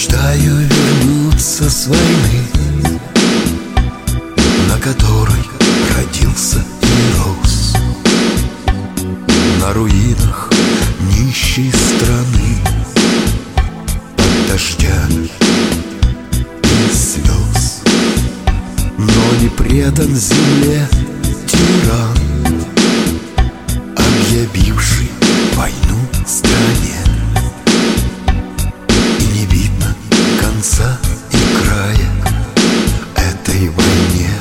Мечтаю вернуться с войны, на которой родился и рос, на руинах нищей страны, под дождями и слез. Но не предан земле тиран, объявивший войну стране. И не видно конца и края этой войне.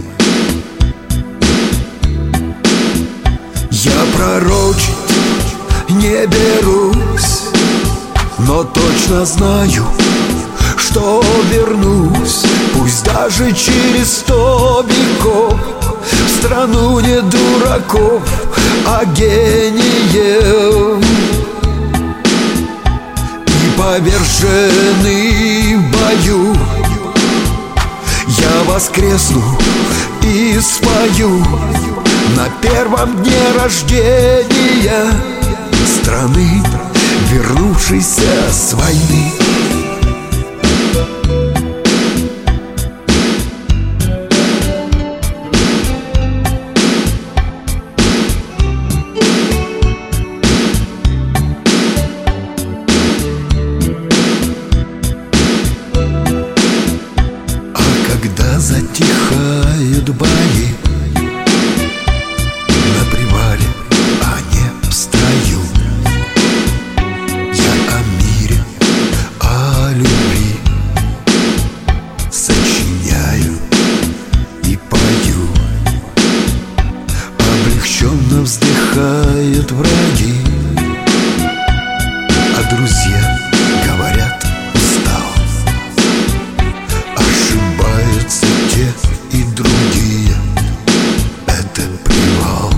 Я пророчить не берусь, но точно знаю, что вернусь, пусть даже через 100 веков, в страну не дураков, а гениев. И поверженный в бою я воскресну и спою на первом дне рождения страны, вернувшейся с войны. Когда затихают бои, на привале о неб стою. Я о мире, о любви сочиняю и пою. Облегченно вздыхают враги, а друзья говорят: устал. Ошибаются те и другие, это привал.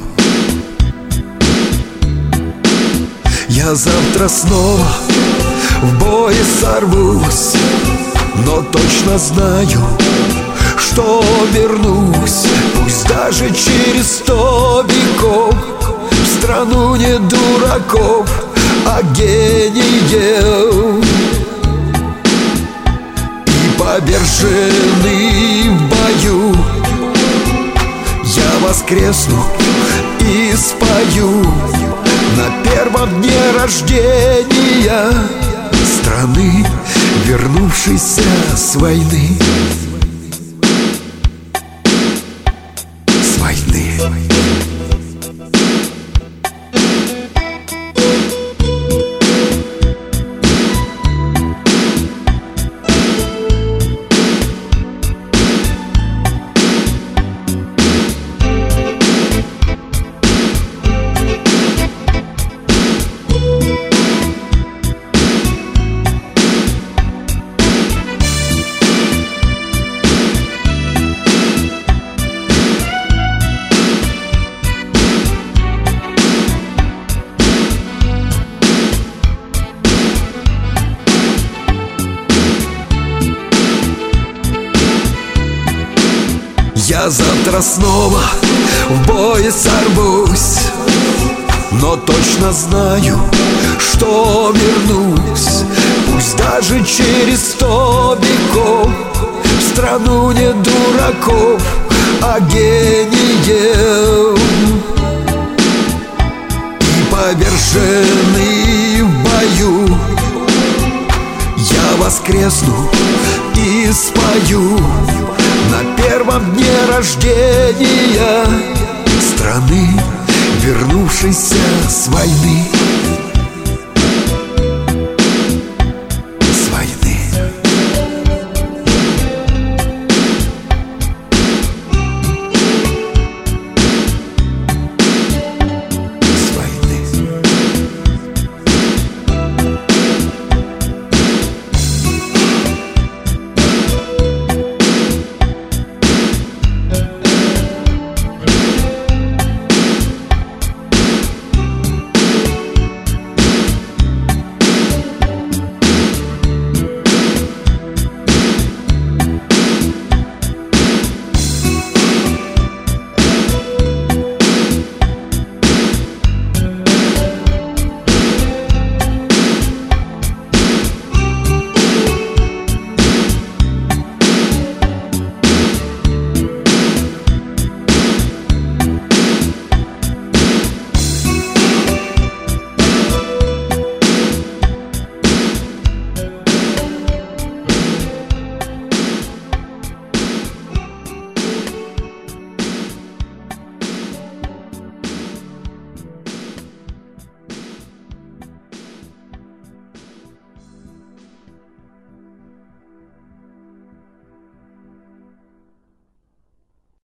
Я завтра снова в бой сорвусь, но точно знаю, что вернусь, пусть даже через 100 веков, в страну не дураков, а гениев. Поверженный в бою я воскресну и спою на первом дне рождения страны, вернувшейся с войны. С войны. Я завтра снова в бой сорвусь, но точно знаю, что вернусь, пусть даже через 100 веков, в страну не дураков, а гениев. И поверженный в бою я воскресну и спою на первом дне рождения страны, вернувшейся с войны.